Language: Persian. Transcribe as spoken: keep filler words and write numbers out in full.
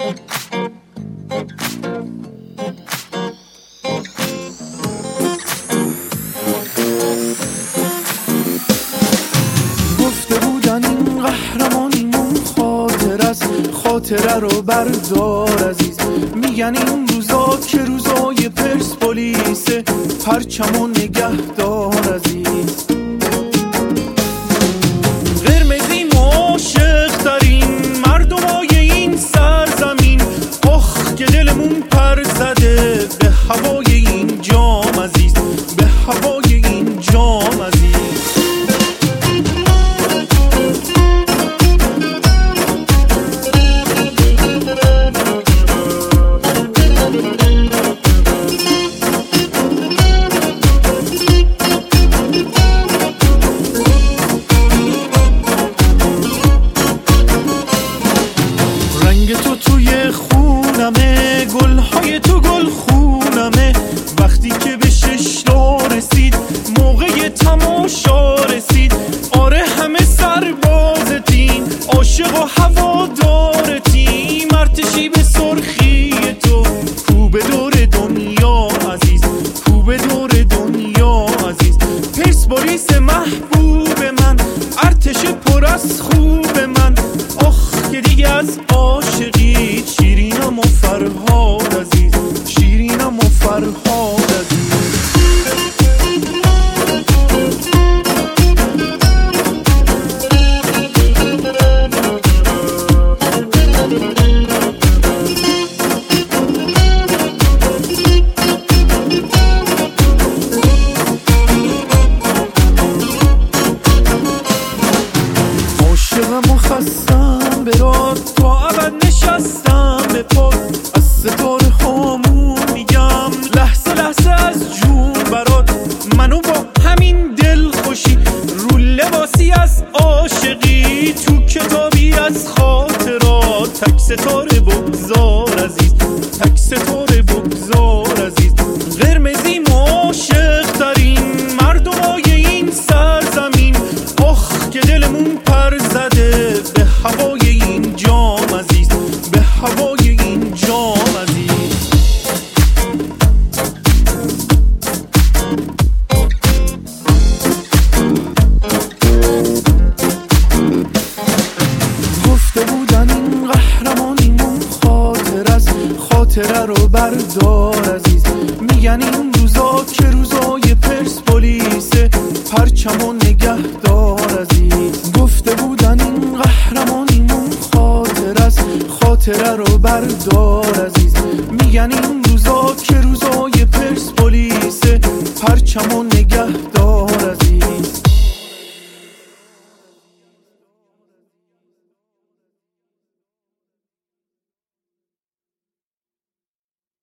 گفته بودن این قهرمانیمون خاطر است، خاطره رو بردار عزیز. میگن این روزا که روزای پرسپولیسه، پرچمو نگهدار عزیز. قرمزی عاشق ترین مردمای این سرزمین، آخ که دلمون پر زده به هوای این جام عزیز، به هوای این جام عزیز. رنگ تو توی خونمه، گلهای تو گل خونمه. وقتی که به شش تا رسید، موقع تماشا رسید، آره همه سربازتیم، عاشق و هوادارتیم. ارتشی به سرخی تو، کو به دور دنیا عزیز، کو به دور دنیا عزیز. پرسپولیس محبوب من، ارتش پر از خوب من. آخ که دیگه از عاشقی شیرینم و فرهاد عزیز، شیرینم و فرهاد عزیز. عاشقم و خستم به راد، تا ابد نشستم به پاد. از ستاره هامون میگم لحظه لحظه از جون برات. منو با همین دل خوشی رو لباسی از عاشقی، تو کتابی از خاطرات. تک ستاره بگذار عزیز، تک ستاره بگذار عزیز. قرمزی عاشق ترین مردمای این سرزمین، آخ که دلمون پر زده به هوای این جام عزیز، به هوای این جام عزیز. گفته بودن این قهرمانیمون خاطر است، خاطره رو بردار عزیز. میگن این روزا که روزای پرسپولیسه، پرچمو نگهدار عزیز. گفته بودن این قهرمانیمون خاطر است، خاطره رو بردار عزیز. میگن این روزا که روزای پرسپولیسه، پرچمو